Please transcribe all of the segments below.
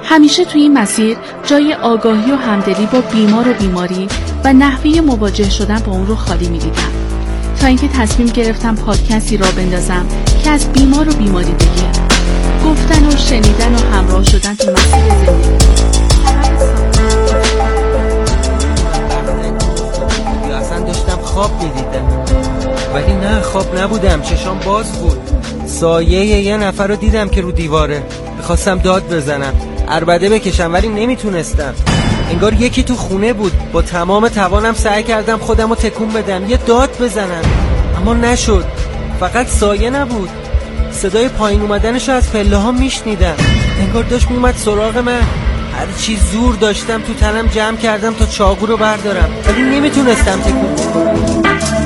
همیشه توی این مسیر جای آگاهی و همدلی با بیمار و بیماری و نحوه مواجه شدن با اون رو خالی می‌دیدم، تا اینکه تصمیم گرفتم پادکستی را بندازم که از بیمار و بیماری بگه، گفتن و شنیدن و همراه شدن تو مسیر زندگی. اصلا داشتم خواب می‌دیدم، ولی نه خواب نبودم، چشام باز بود. سایه یه نفر رو دیدم که رو دیواره. میخواستم داد بزنم، عربده بکشم، ولی نمیتونستم. انگار یکی تو خونه بود. با تمام توانم سعی کردم خودم رو تکون بدم، یه داد بزنم، اما نشد. فقط سایه نبود، صدای پایین اومدنشو از پله ها میشنیدم. انگار داشت میومد سراغ من. هر چی زور داشتم تو تنم جمع کردم تا چاقو رو بردارم، ولی نمیتونستم تکون بدم.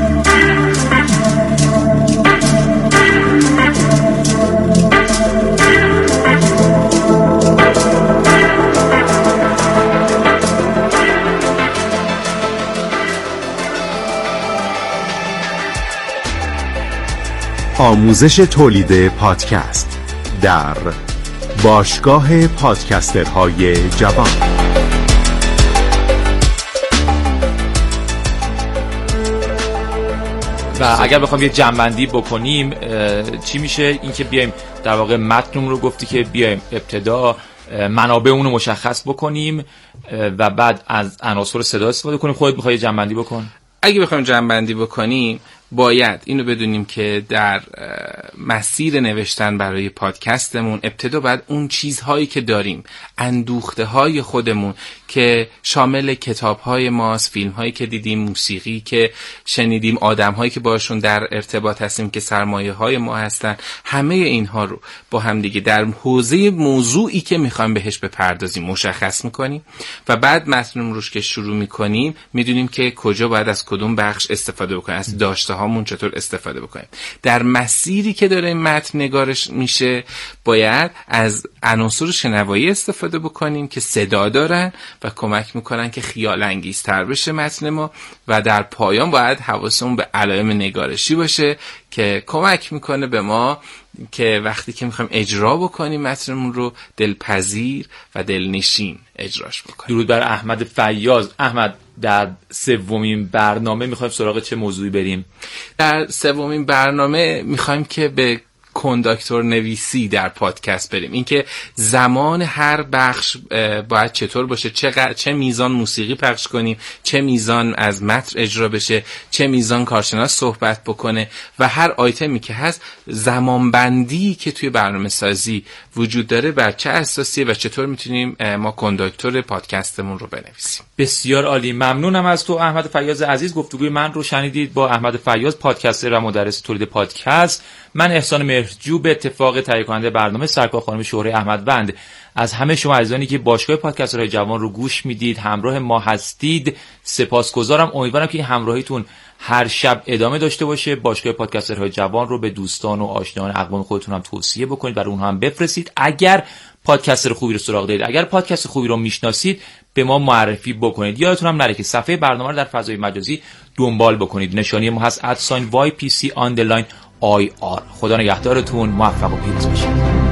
آموزش تولید پادکست در باشگاه پادکسترهای جوان. و اگر بخوام یه جمع‌بندی بکنیم چی میشه؟ این که بیایم در واقع متن رو گفتی که بیایم ابتدا منابع اون رو مشخص بکنیم و بعد از عناصر صدا استفاده کنیم. خودت می‌خوای جمع‌بندی بکن؟ اگه بخوایم جمع‌بندی بکنیم باید اینو بدونیم که در مسیر نوشتن برای پادکستمون ابتدا باید اون چیزهایی که داریم، اندوخته‌های خودمون که شامل کتاب‌های ماست، فیلم‌هایی که دیدیم، موسیقی که شنیدیم، آدم‌هایی که باشون در ارتباط هستیم که سرمایه‌های ما هستن، همه اینها رو با هم دیگه در حوزه موضوعی که می‌خوایم بهش بپردازیم مشخص می‌کنیم و بعد متن روش که شروع می‌کنیم می‌دونیم که کجا باید از کدوم بخش استفاده بکنیم، از داشته هامون چطور استفاده بکنیم. در مسیری که داره متن نگارش میشه باید از عناصر شنوایی استفاده بکنیم که صدا دارن و کمک میکنن که خیال انگیزتر بشه متن ما و در پایان باید حواسمون به علائم نگارشی باشه که کمک میکنه به ما که وقتی که میخوایم اجرا بکنیم متنمون رو دلپذیر و دلنشین اجراش بکنیم. درود بر احمد فیاض. احمد، در سومین برنامه میخوایم سراغ چه موضوعی بریم؟ در سومین برنامه میخوایم که به کنداکتور نویسی در پادکست بریم. اینکه زمان هر بخش باید چطور باشه، چه میزان موسیقی پخش کنیم، چه میزان از متن اجرا بشه، چه میزان کارشناس صحبت بکنه و هر آیتمی که هست زمانبندی که توی برنامه سازی وجود داره بر چه اساسیه و چطور میتونیم ما کنداکتور پادکستمون رو بنویسیم. بسیار عالی. ممنونم از تو احمد فیاض عزیز. گفتگوی من رو شنیدید با احمد فیاض، پادکستر و مدرس تولید پادکست. من احسان مهرجو به اتفاق تهیه کننده برنامه سرکار خانم شهره احمدوند از همه شما عزیزانی که باشگاه پادکسترهای جوان رو گوش میدید، همراه ما هستید سپاسگزارم. امیدوارم که این همراهیتون هر شب ادامه داشته باشه. باشگاه پادکسترهای جوان رو به دوستان و آشنایان اقوام خودتون هم توصیه بکنید، برای اونها هم بفرستید. اگر پادکستر خوبی رو سراغ دارید، اگر پادکست خوبی رو میشناسید، به ما معرفی بکنید. یادتون هم نره که صفحه برنامه رو در فضای مجازی دنبال بکنید. نشانی ما هست @YPC_IR. خدا نگهدارتون، موفق و پیروز باشید.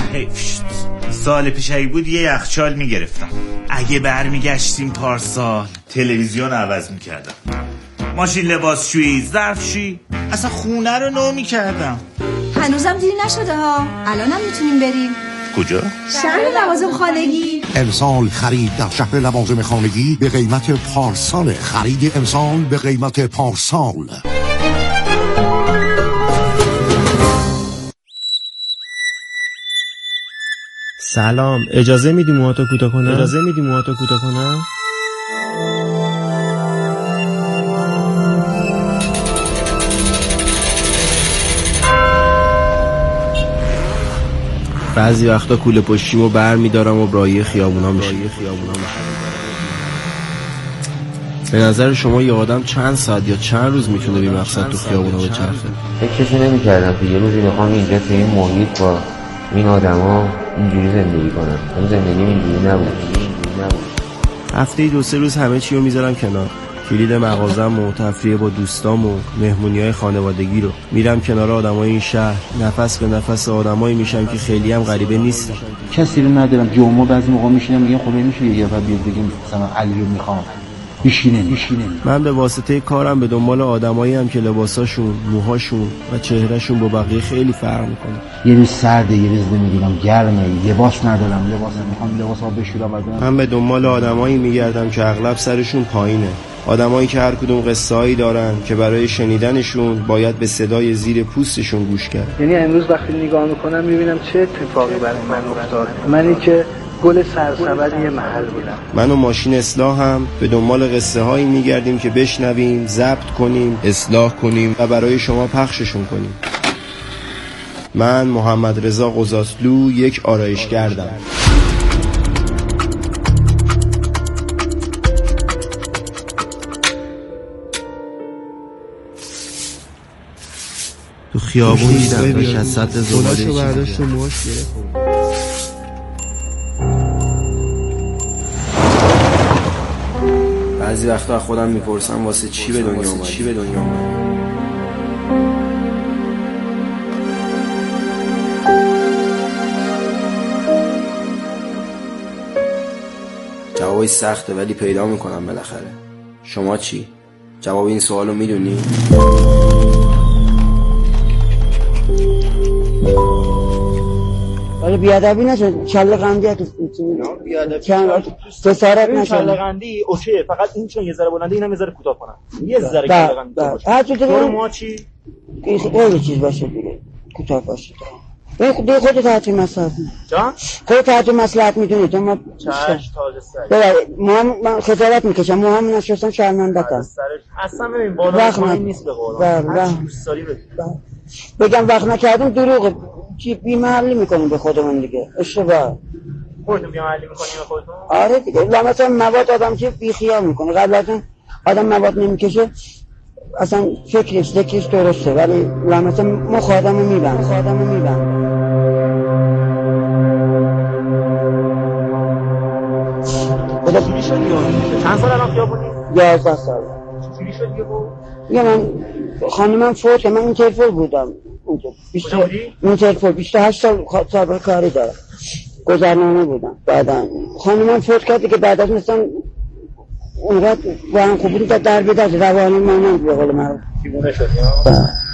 حیف شد. سال پیش اگه بود یه یخچال میگرفتم. اگه برمیگشتیم پارسال تلویزیون عوض میکردم، ماشین لباسشویی، ظرفشویی، اصلا خونه رو نو میکردم. هنوزم دیر نشده ها، الانم میتونیم بریم. کجا؟ شهر لوازم خانگی. امسال خرید در شهر لوازم خانگی به قیمت پارسال. خرید امسال به قیمت پارسال. سلام، اجازه میدی موهاتو کوتاه کنم؟ بعضی وقتا کوله پشتیمو بر میدارم و برای خیابونا میشم. به نظر شما یه آدم چند ساعت یا چند روز میتونه بی مقصد تو خیابونا بچرخه؟ فکرشو نمی‌کردم که یه روزی میخوام اینجا تو این محیط با این آدما اینجوری زندگی کنم. اون زندگی اینجوری نبود. هفته‌ای 2-3 روز همه چی رو میذارم کنار. کلید مغازم و تفریح با دوستام و مهمونی‌های خانوادگی رو میرم کنار آدمای این شهر. نفس به نفس آدمایی میشم که خیلی هم غریبه نیستن. کسی رو ندارم. جمعه بعضی موقع میشینم میگم خب میشه یه نفر بیاد بگیم مثلا علی رو میخوام. میشینه. من به واسطه کارم به دنبال آدمایی هم که لباساشون، موهاشون و چهرهشون با بقیه خیلی فرق میکنه. یه روز سرده، یه روز نمیدونم گرمه، لباس ندارم، میخوام لباسا بشورم. من به دنبال آدمایی میگردم که اغلب سرشون پایینه. آدمایی که هر کدوم قصه‌ای دارن که برای شنیدنشون باید به صدای زیر پوستشون گوش کرد. یعنی امروز وقتی نگاه میکنم میبینم چه اتفاقی برای من افتاد. منی که گل سرسبد یه محل بودم. من و ماشین اصلاح هم به دنبال قصه هایی میگردیم که بشنویم، ضبط کنیم، اصلاح کنیم و برای شما پخششون کنیم. من محمد رضا قزاسلو یک آرایشگردم. تو خیابون دیدم داشت از سطح زباله برداشت و موش گرفت. بعضی وقتا خودم میپرسم واسه چی به دنیا اومدم. جوابی سخته ولی پیدا میکنم بالاخره. شما چی؟ جواب این سوالو میدونی؟ ولی بیادبی نشد. کله قندی فسارت نشد. کله قندی اوشه، فقط این چون یه ذره بلنده اینم یه ذره کوتاه کنم. یه ذره کله قندی باشه. هر چیزی تو ما چی؟ خیلی چیز باشه دیگه. کوتاه باشه. این خودت تحت مصلحت. جان؟ خودت تحت مصلحت میدونی تو. ما تاج سر. من خجالت میکشم. هم نشستم شرمنده‌ام. اصلا ببین بالا پایین نیست به قرآن. هر چی دوست داری بگم وقت نکردم دروغه. چی بی‌محلی میکنیم به خودمون دیگه. اشتباه. خودتون بی‌محلی میکنیم به خودتون؟ آره دیگه. مثلا مواد آدم که بیخیال میکنه. قبل از اون آدم مواد نمیکشه اصلا فکرش درسته، ولی مثلا مخ آدمو میبند. چجوری شد چند سال الان خیابونی؟ 11 سال. چجوری شد یه من خانمم فوت، من اینترپل بودم اونجا. 28 سال سابقه کاری دارم. گذرنامه بودم. بعدا خانمم فوت کرد که بعد از مثلا اونقدر با هم خوب بود در بدست روانی مانند به قول معروف. دیوونه شدی ها؟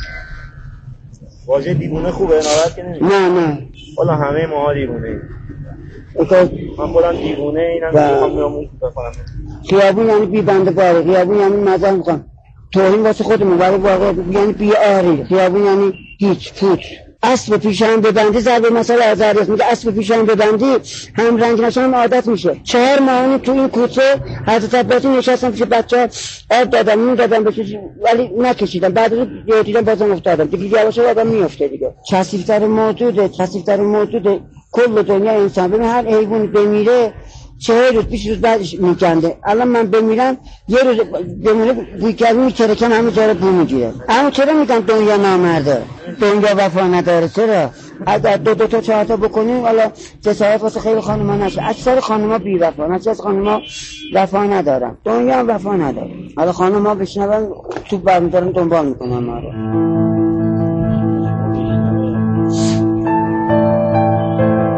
واژه دیوونه خوبه، ناراحت که نمیشه. نه والا همه ماها دیوونه. من خودم دیوونه اینم میخوام میامون بکنم. خیابون یعنی بی بنده باره. خیابون یعنی مزه میخوام توهین واسه خودمون، ولی واقعا یعنی بیاری. خیابون یعنی هیچ فوت. اسب پیشم ببندی ضرب مثلا ازریاس میگه اسب پیشم ببندی هم رنگ نشون عادت میشه. 4 ماه تو این کوچه حضرت عباسی نشستم پیش بچه‌ها آب دادم نون دادم بهش ولی نکشیدم. بعد رو دیدم بازم افتادم دیگه. یواش آدم میافته دیگه. کثیف‌تر موجوده کل دنیا انسان. ببین هر حیوان بمیره 40 روز 20 روز بعدش میکنده. الان من بمیرم یه روز بمونه بوی کردی میترکن همه جا بو میگیره. اما چرا میگن دنیا نامرده، دنیا وفا نداره؟ چرا؟ اگر دو تا 4 تا بکنیم والا جسارت واسه خیلی خانوما نشه. اکثر خانوما بی وفا، اکثر خانوما وفا ندارن، دنیا هم وفا نداره. حالا خانوما بشنون تو برمیدارن دنبال میکنن ما رو.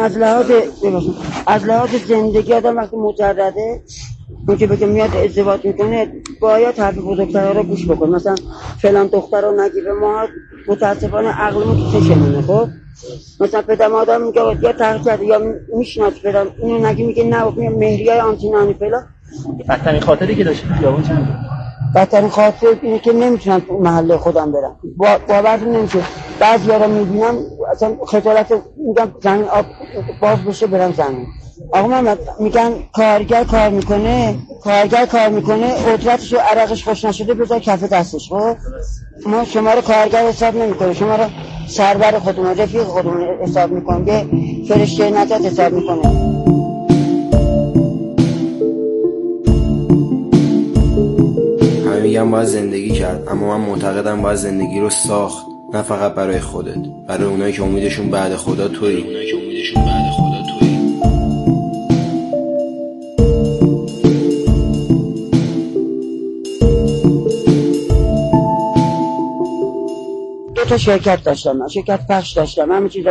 از لحاظ زندگی آدم وقتی مجرده اون که بگه میاد ازدواج میکنه باید حرف بزرگترها رو گوش بکن. مثلا فلان دختر رو نگیره، ما متاسفانه عقلمون تو چشمونه. خب مثلا پدرم آدم میگه یا تحقیق یا میشناس پدرم اینو نگی میگه نه مهریای آنتینانی فلان. بدترین خاطری که داشتی خیابون چی بود؟ بدترین خاطر اینه که نمیتونم محله خودم برم. باورتون نمیشه بعضیا رو میبینم اصلا خجالت میگم زمین آب باز بشه برم زمین. آقا محمد میگن کارگر کار میکنه اجرتش و عرقش خوش نشده بذار کف دستش. خب ما شما رو کارگر حساب نمیکنه، شما رو سرور خودمون رفیق خودمون حساب میکنه، یه فرشته نجات حساب میکنه. همه میگن باید زندگی کرد، اما من معتقدم باید زندگی رو ساخت، نه فقط برای خودت، برای اونایی که امیدشون بعد خدا تویی. تا شرکت داشتم، شرکت پخش داشتم، همه چیز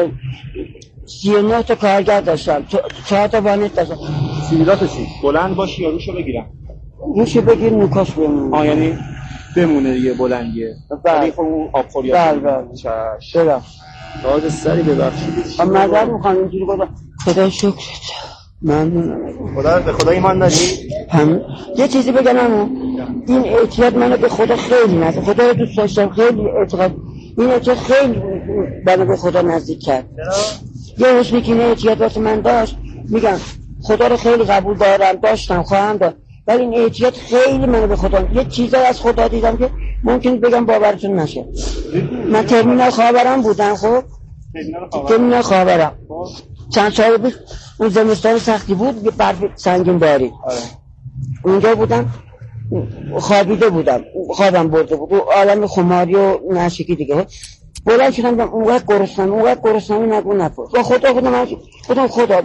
39 تا کارگر داشتم، 4 تا وانت داشتم. سیبیلاتو چی؟ بلند باشی یا روشو بگیرم؟ روشو بگیر نوکاش بمونه. یعنی بمونه دیگه بلندیه. بله. اون آبخوری بله. چرا؟ راز سری ببخشید. معذرت میخوام اینجوری گفتم. خدا شکرت. ممنونم. به خدا ایمان داری؟ یه چیزی بگم این اعتیاد منو به خدا خیلی نزدیک، خدا رو دوست داشتم، خیلی اعتقاد این اعتیاد خیلی منو به خدا نزدیک کرد. یه حسنی که این اعتیاد واسه من داشت، میگم خدا رو خیلی قبول داشتم خواهم داشت، ولی این اعتیاد خیلی منو به خدا، یه چیزایی از خدا دیدم که ممکن بگم باورتون نشه. من ترمینال خاورم بودم. خب ترمینال خاورم چند سال بود، اون زمستان سختی بود، یه برف سنگین بارید. اونجا بودم، خوابیده بودم، خوابم برده بود، عالم خماری و نشکی دیگه. بلند شدم اونقدر گرسنم نگو نپرس. با خودم خدا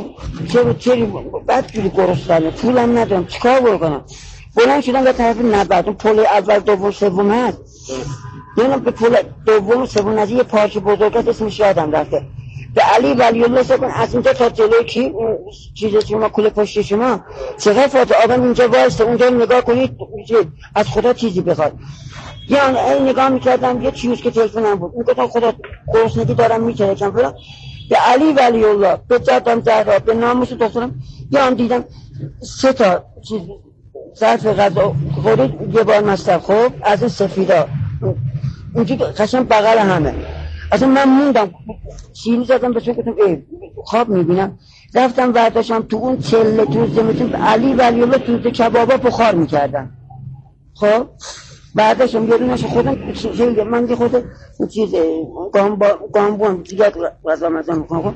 چه بدجوری گرسنمه، پولم ندارم چیکار بکنم. بلند شدم به طرف نبرد، اون پل اول دوم سوم هست، یعنی به پل دوم سوم از یه پارچه بزرگت اسمش یادم رفته، به علی ولی الله سکن از اینجا تا جلوی کی چیز شما کوله پشت شما چقدر فاته آدم اینجا وایسته، اونجا نگاه کنید از خدا چیزی بخواد. یعنی این نگاه میکردم یه چیز که تلفنم بود میگفتم خدا گرسنگی دارم میچرکم فلان، به علی ولی الله، به جدم زهرا، به ناموس دخترم یعنی دیدم 3 تا چیز ظرف غذا خورید یه بار مصرف. خب از این سفیدا اونجا قشنگ بغل همه. اصلا من موندم شیری زدم به شما، گفتم خواب میبینم. رفتم برداشتم تو اون چله تو زمستون علی ولی الله تو کبابا بخار میکردن. خب برداشتم یه دونش خودم من دیگه خودم چیز گامبون دیگه غذا مزه میکنم.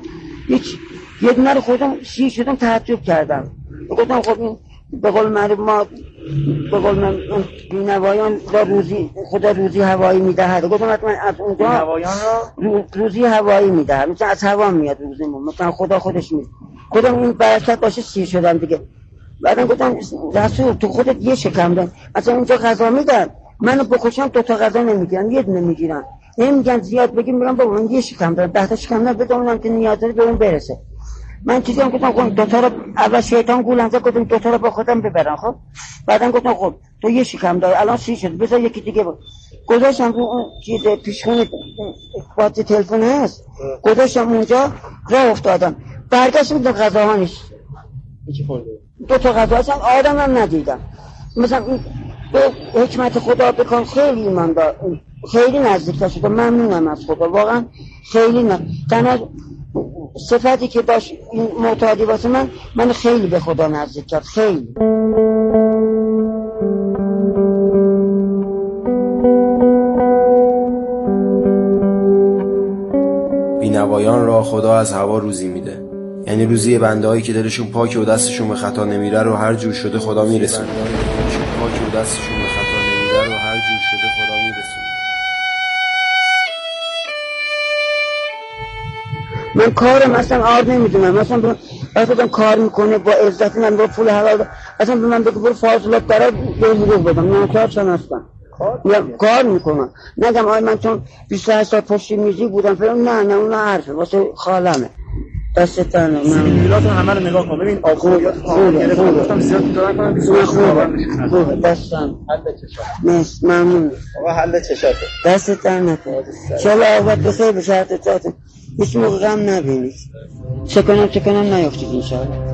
یه دونه رو خودم شیر شدم، تعجب کردم. گفتم خب این به قول معروف ما به قول من بینوایان را خدا روزی هوایی میدهد. گفتم حتما از اونجا بینوایان را روزی هوایی میدهد، مثلا از هوا میاد روزیمون، مثلا خدا خودش میده. خودم این برکت باشه سیر شدم دیگه. بعدم گفتم رسول تو خودت یه شکم داری، اصلا اونجا غذا میدن، منو بکشم 2 تا غذا نمیگیرن، یه دونه میگیرن. نمیگن زیاد بگیم میگم بابا من یه شکم دارم، 10 تا شکم بدونم که نیاز داره به اون برسه. من چیزی هم گفتم خب 2 تا رو اول شیطان گولم زد، گفتم 2 تا رو با خودم ببرم. خب بعدم گفتم خب تو یه شکم داری الان 30 شد، بذار یکی دیگه بود. گذاشتم رو اون چیز پیشخون باتری تلفن هست، گذاشتم اونجا، راه افتادم، برگشتم دیدم غذاها نیست. چی خورده؟ 2 تا غذا اصلا آدمم ندیدم. مثلا به حکمت خدا بکن خیلی ایمان دار، خیلی نزدیک شدم. ممنونم از خدا واقعا، خیلی تنها صفتی که داشت این معتادی واسه من خیلی به خدا نزدیک کرد، خیلی. بینوایان را خدا از هوا روزی میده، یعنی روزی بنده‌هایی که دلشون پاکه و دستشون به خطا نمیره رو هر جور شده خدا میرسونه. پاکه و دستشون به خطا نمیره رو هر جور شده خدا میرسونه. من کارم اصلا آر نمیدونم، مثلا اصلا کار میکنه با عزت، من با پول حلال اصلا به من بگو برو فاضلات برای حقوق بدم، نه کار چون هستم کار میکنم. نگم آی من چون 28 سال پشت میزی بودم فلان، نه اون حرفه واسه خالمه. دست تنه سیبیلاتون همه رو نگاه کن. ببین آبرویات کامل گرفتم. گفتم زیاد دارن کنم 28 خبر میشه. خوبه دستم. حل چشات. مرسی ممنون. آقا حل چشاته. دست تنه. ان شاء الله عاقبت بخیر بشه حضرتاتون. هیچ موقع غم نبینید. چه کنم نیافتید ان شاء الله.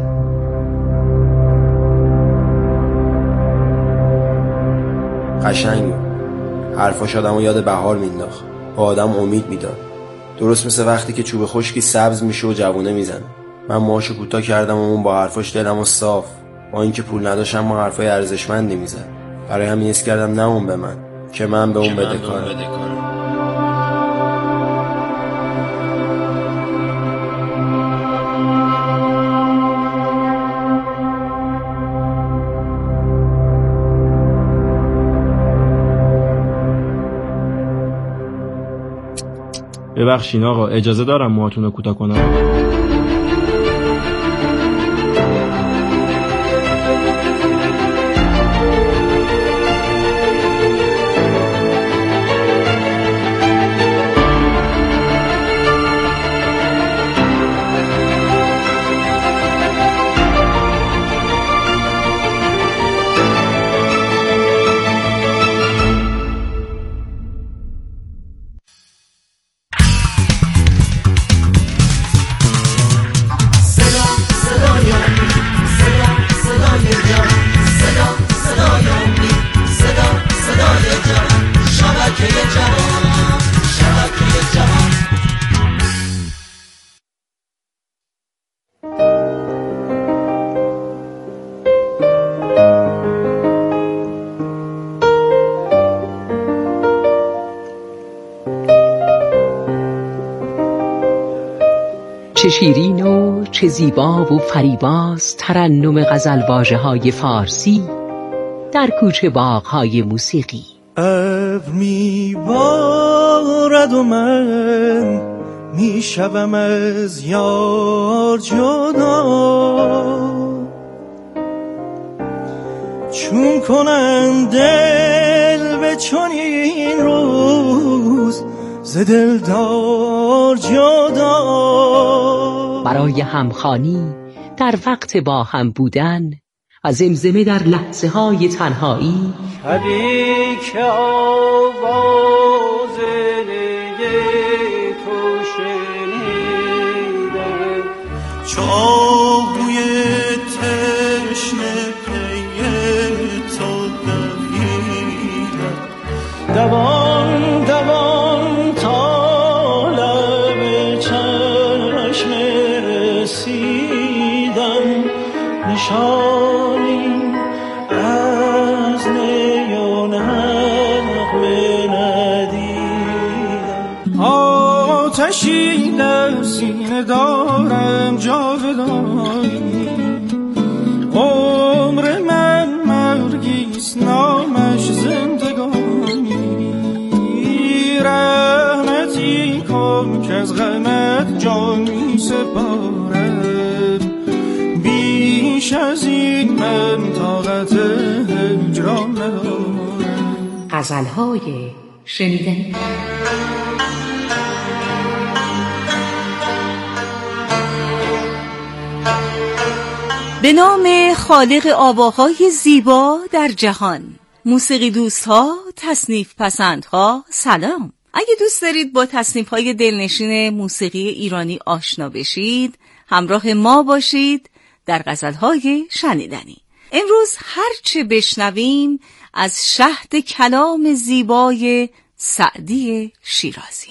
قشنگ حرفاش آدمو یاد بهار مینداخت، به آدم امید میداد. درست مثل وقتی که چوب خشکی سبز میشه و جوونه میزنه. من موهاشو کوتاه کردم و اون با حرفاش دلمو صاف، با اینکه پول نداشتم ما حرفای ارزشمندی میزد. برای همین حس کردم نه اون به من که من به اون بدهکارم. ببخشین آقا، اجازه دارم موهاتون رو کوتاه کنم؟ چه شیرین و چه زیبا و فریباست ترنم غزل واژه‌های فارسی در کوچه باغ‌های موسیقی. ابر میبارد و من میشوم از یار جدا، چون کنم دل به چنین روز ز دلدار جدا. برای همخوانی در وقت با هم بودن و زمزمه در لحظه های تنهایی، شبی که آواز نی تو شنیدم، چو آهوی تشنه پی تو دویدم، دوان دوان تا لب چشم رسیدم، نشانی از نی و نغمه ندیدم. آتشی در سینه دارم جاودانی، عمر من مرگیست نامش زندگانی، رحمتی کن که از غمت جان می سپارم، بیش از این من طاقت هجران ندارم. غزل‌های شنیدنی. به نام خالق آواهای زیبا در جهان، موسیقی دوستها، تصنیف پسندها، سلام. اگه دوست دارید با تصنیف‌های دلنشین موسیقی ایرانی آشنا بشید، همراه ما باشید در غزل‌های شنیدنی. امروز هرچه بشنویم از شهد کلام زیبای سعدی شیرازی.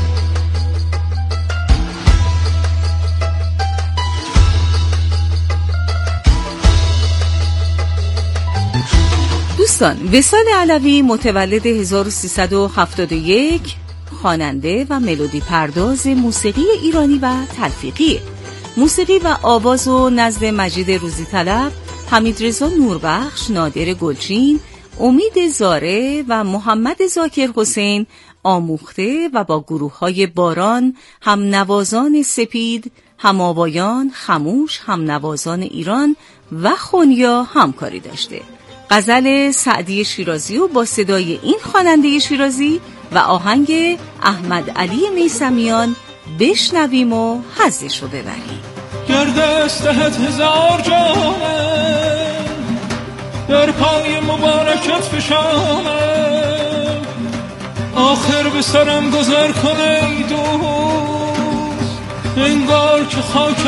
دوستان، وصال علوی متولد 1371، خواننده و ملودی پرداز موسیقی ایرانی و تلفیقی. موسیقی و آواز و نزد مجید روزی طلب، حمیدرضا نوربخش، نادر گلچین، امید زاره و محمد ذاکر حسین آموخته و با گروه‌های باران، هم نوازان سپید، هم آوایان، خموش، هم نوازان ایران و خونیا همکاری داشته. غزل سعدی شیرازی و با صدای این خواننده شیرازی و آهنگ احمد علی میثمیان بشنویم و حظش رو ببریم. گردست دهت هزار جانم، در پای مبارکت فشانم، آخر به سرم گذر کنه ای دوست، انگار که خاک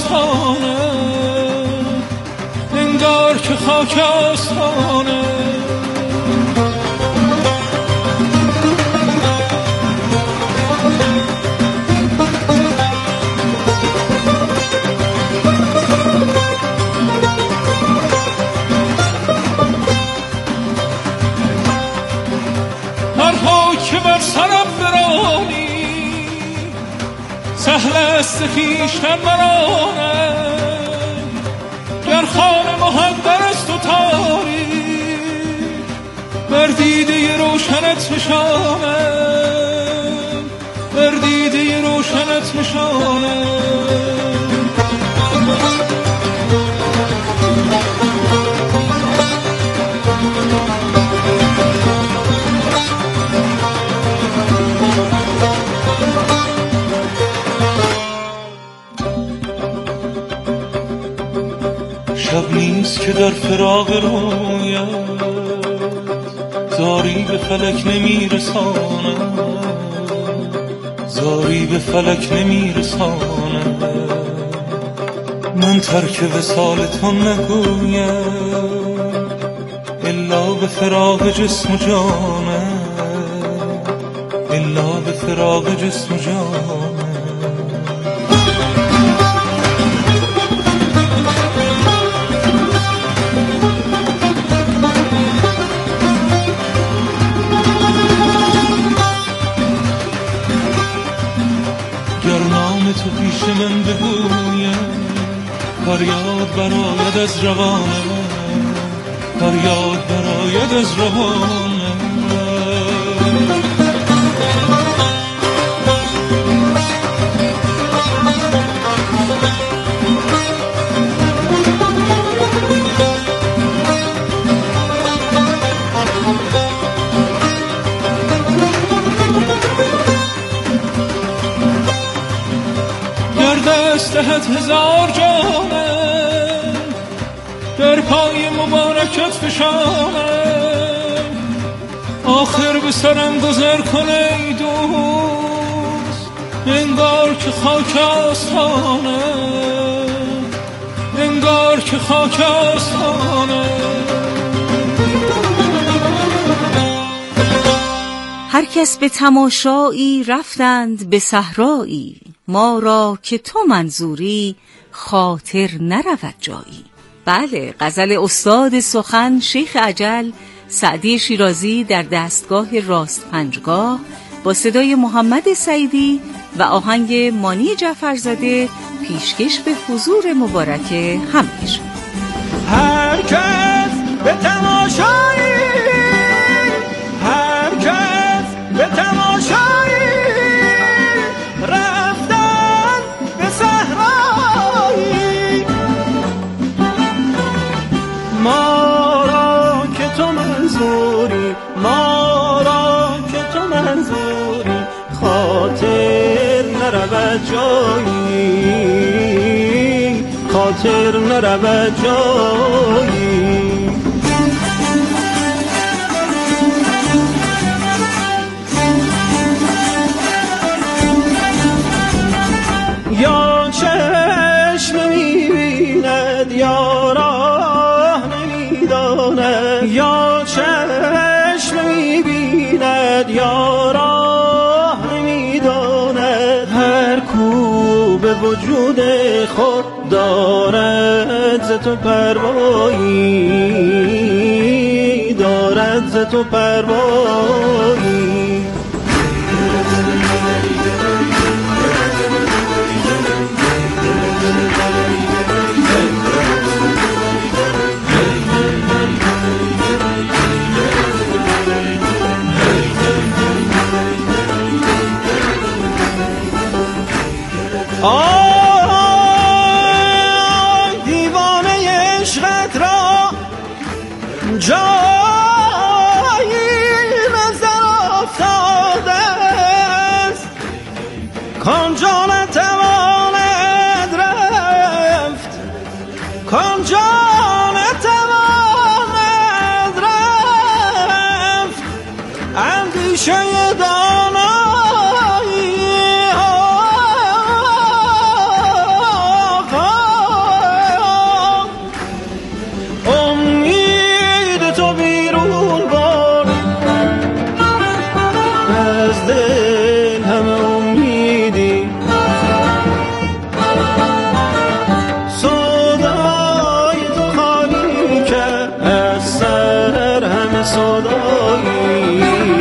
آستانم، انگار که خاک آستانم. که بر سرم برانی سهل است خویشتن برانم، گر خانه مهندر است و تاریک بر دیده روشنت فشانم، بر دیده روشنت فشانم. شب نیست که در فراق رویت زاری به فلک نمیرسانم، زاری به فلک نمیرسانم. من ترک وصال تو نگویم الا به فراق جسم و جانم، الا به فراق جسم و جانم. تو پیش من بگویم فریاد براید از روانم، فریاد براید از روانم. دهت هزار جانم، در پای مبارکت فشانم، آخر به سرم گذر کنه ای دوست، انگار که خاک آستانم، انگار که خاک آستانم. هر کس به تماشایی رفتند به صحرایی، ما را که تو منظوری خاطر نرود جایی. بله، غزل استاد سخن شیخ اجل سعدی شیرازی در دستگاه راست پنجگاه با صدای محمد سعیدی و آهنگ مانی جعفرزاده پیشکش به حضور مبارک همه‌شان. هر کس به تماشایی، هر کس به تماشایی ما را که تو منظوری، ما را که تو منظوری خاطر نرود جایی، خاطر نرود جایی. یا چشم می‌بیند یا راه نمی‌داند، یا چشم می‌بیند یا راه نمی‌داند، هر کو به وجود خود دارد ز تو پروایی، دارد ز تو پروایی. آی دیوانه عشقت را جایی نظر افتاد، کن جان تواند رفت اندیشه دانایی امید تو بیرون برد از دل همه امیدی صدای تو خالی کرد از سر همه صدایی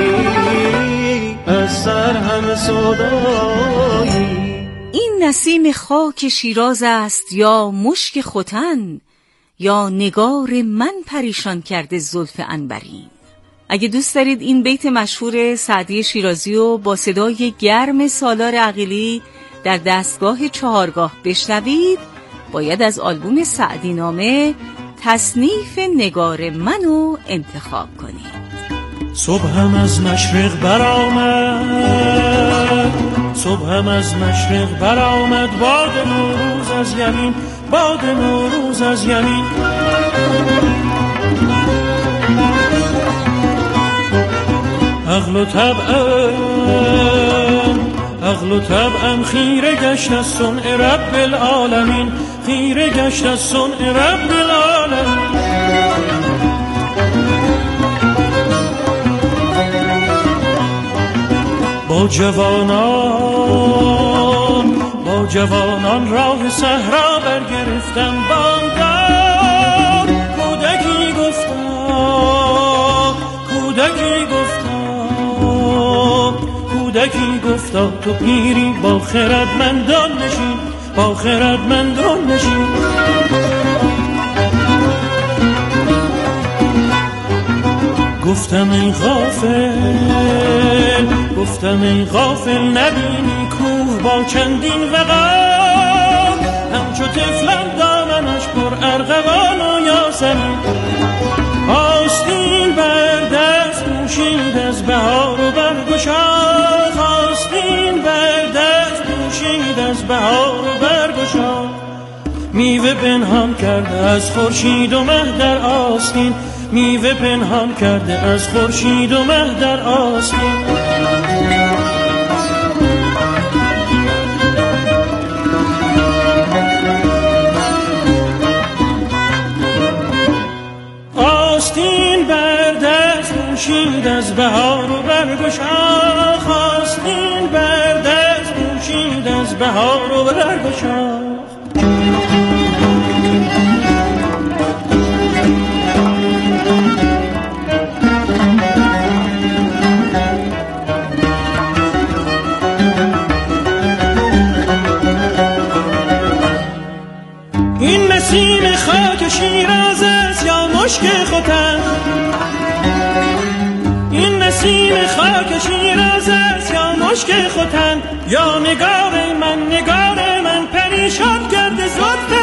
از سر همه صدایی. این نسیم خاک شیراز است یا مشک ختن یا نگار من پریشان کرده زلف عنبرین. اگه دوست دارید این بیت مشهور سعدی شیرازی رو با صدای گرم سالار عقیلی در دستگاه چهارگاه بشنوید، باید از آلبوم سعدی نامه تصنیف نگار منو انتخاب کنید. صبحم از مشرق برآمد، صبحم از مشرق برآمد، باد نوروز از یمین، باد نوروز از یمین. عقل و طبعم خیره گشت از صنع رب العالمین، خیره گشت از صنع رب العالمین. با جوانان راه صحرا برگرفتم بامداد. کودکی گفتا تو پیری با خردمندان نشین، با خردمندان نشین. گفتم ای غافل نبینی کوه با چندین وقار، همچو طفلان دامنش پر ارغوان و یاسمین. آستین بر دست پوشید از بهار و برگ و شاخ، آستین بر دست پوشید از بهار و برگ و شاخ. میوه پنهان کرده از خورشید و مه در آستین، میوه پنهان کرده از خورشید و مه در آستین. آستین بر دست پوشید از بهار و برگ و شاخ، آستین بر دست پوشید از بهار و برگ و شاخ. این نسیم خاک شیراز است یا مشک ختن، این نسیم خاک شیراز است یا مشک ختن، یا نگار من پریشان کرده زلف